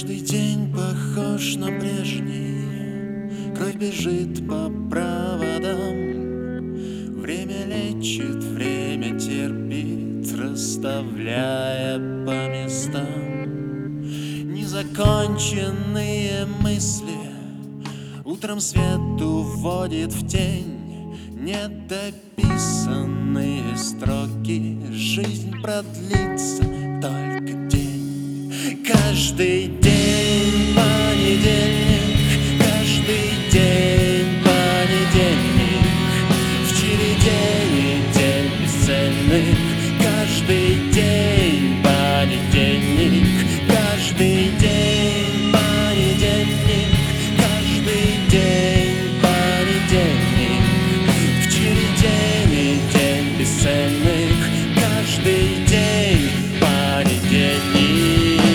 Каждый день похож на прежний, кровь бежит по проводам. Время лечит, время терпит, расставляя по местам незаконченные мысли. Утром свет уводит в тень недописанные строки. Жизнь продлится только день. Каждый день понедельник, каждый день понедельник. В череде недель бесцельных. Каждый день понедельник, каждый день понедельник. Каждый день понедельник. В череде недель бесцельных. Каждый день понедельник.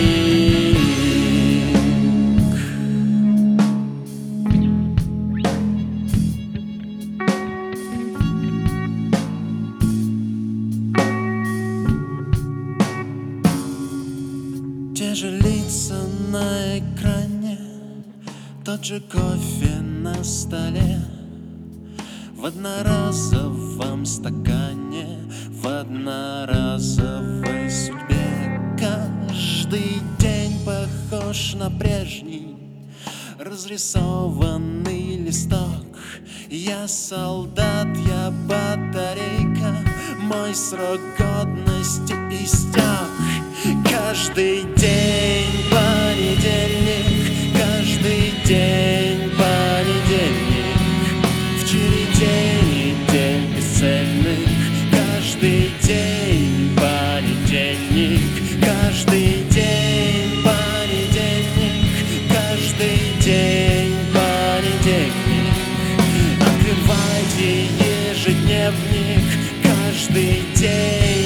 Те же лица на экране, тот же кофе на столе, в одноразовом стакане, в одноразовой судьбе. Каждый день похож на прежний разрисованный листок. Я солдат, я батарейка, мой срок годности истек. Каждый день понедельник, каждый день понедельник. В череде недель бесцельных. Каждый день понедельник, каждый день понедельник. Каждый день понедельник. Открывайте ежедневник. Каждый день